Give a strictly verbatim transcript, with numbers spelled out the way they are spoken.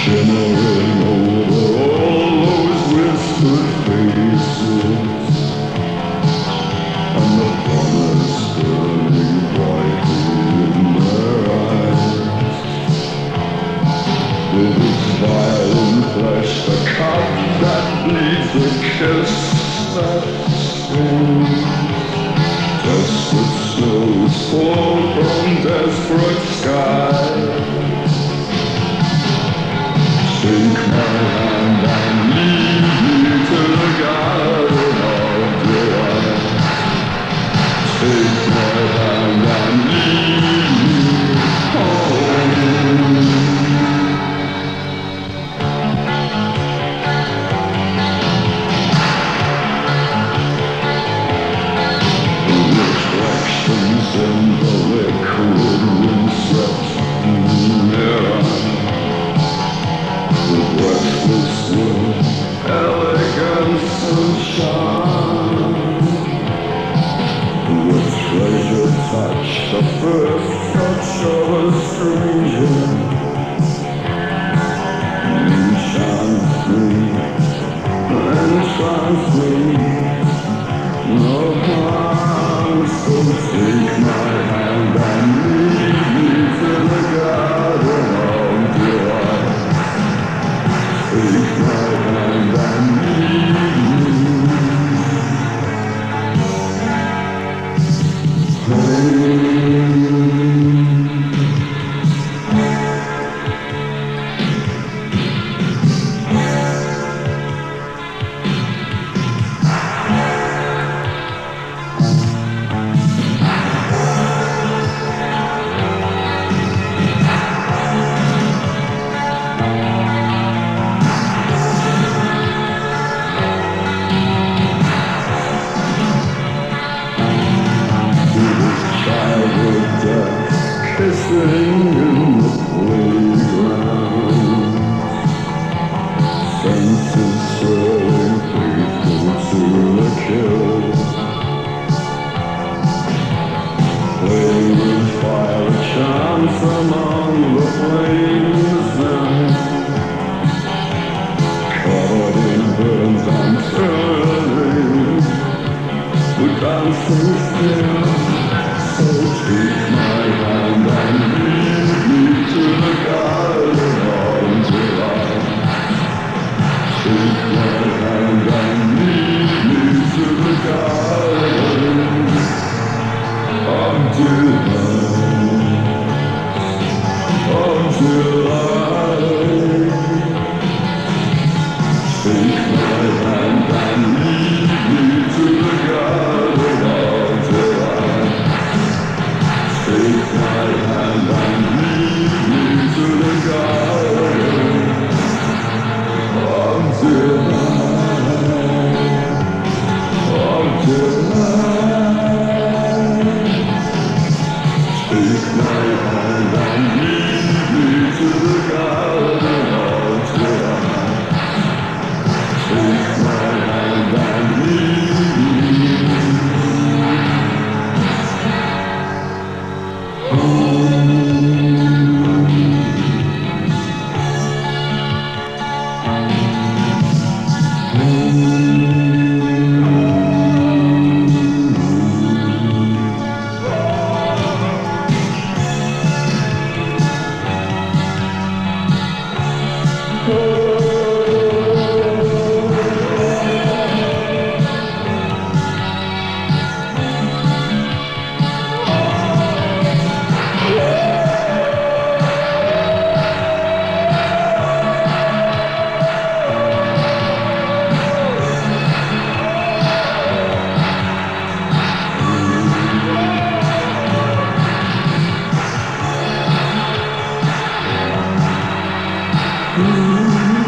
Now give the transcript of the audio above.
shimmering over all those whispered faces, and the promise burning brightly in their eyes. With its violent flesh, the cup that bleeds, the kiss that stings. Desperate snows fall from desperate skies. Take my hand and lead me to the garden of delight. Take my hand and lead me home. Reflections in the liquid wind-swept mirror. The breathless will, elegance and charm. The treasure touch, the first touch of a stranger. Enchant me, enchant me. No harm, so take my hand and lead me to the garden of delight. Take my hand and lead me home. Kissing in the playground, senses swirling, faithful to the kill. Play with fire, chance among the flames now. Covered in burns and turning, we're dancing still. So take my hand and lead me to the garden of delight. Take my hand and lead me to the garden of delight. Of delight. Take my hand and lead me to the garden of delight. Take my hand and lead me to the garden of delight, of delight. Take my hand and lead me to the garden of delight. Take my hand and lead me. Ooh.